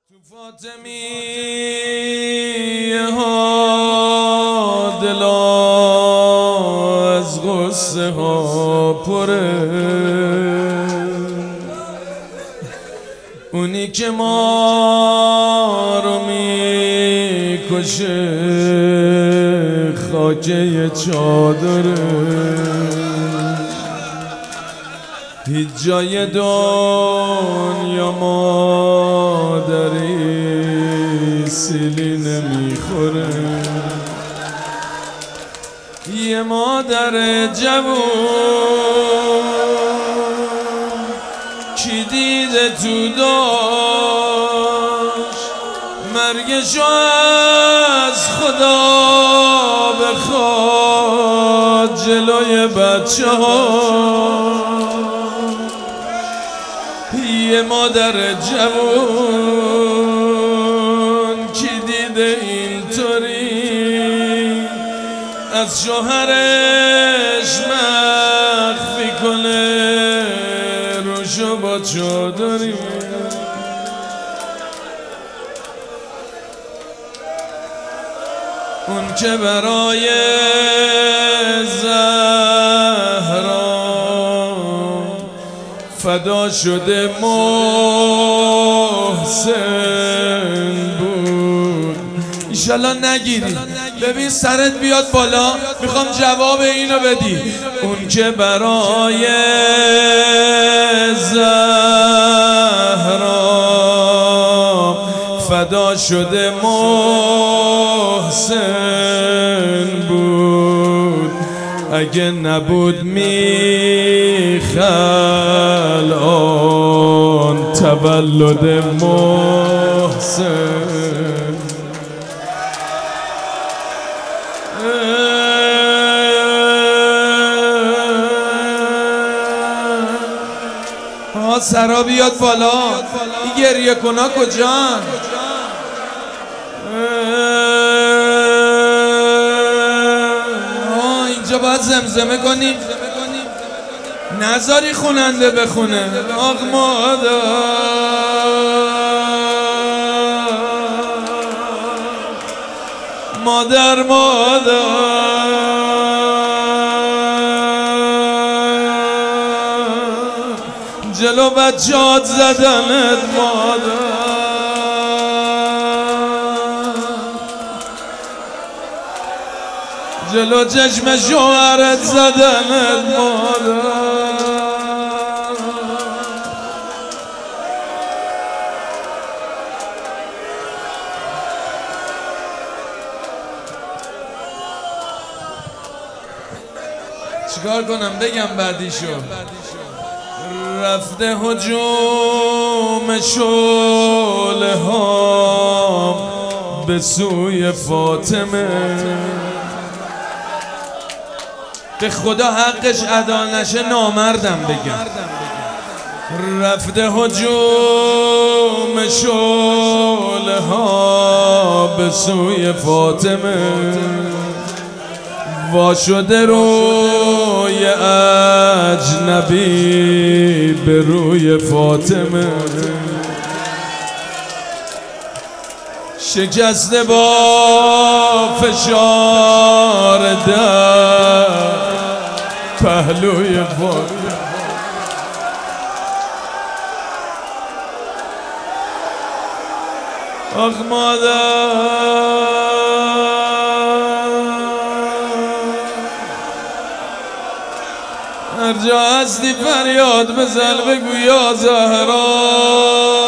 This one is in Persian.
تو فاطمیه ها دلا از غصه ها پره، اونی که ما رو میکشه خاکه چادره، هیچ جای دنیا مادری سیلی نمیخوره. یه مادر جوون کی دیده تو داشت مرگشو از خدا بخواد جلوی بچه ها. یه مادر جوون کی دیده اینطوری از شوهرش مخفی کنه روشو با چادری. اون که برای فدا شده محسن بود. ایشالله نگیری، ببین سرت بیاد بالا، میخوام جواب اینو بدی. اون که برای زهرا فدا شده محسن بود، اگه نبود میخل آن تولد محسن. سرا بیاد بالا، این گریه کنا کجان؟ اینجا باید زمزمه کنیم، نذاری خوننده بخونه. آق مادر جلو بچه‌هات زدنت مادر، جلو چشم شوهرت زدنت مادر. چیکار کنم بگم بعدیشو؟ رفته هجوم شعله ها به سوی فاطمه، به خدا حقش ادا نشه نامردم بگم. رفته هجوم شعله ها به سوی فاطمه، وا شده روی اجنبی به روی فاطمه، شکسته با فشار در پهلوی فاطمه. آخ مادر هر جا هستی فریاد بزن بگو یا زهرا.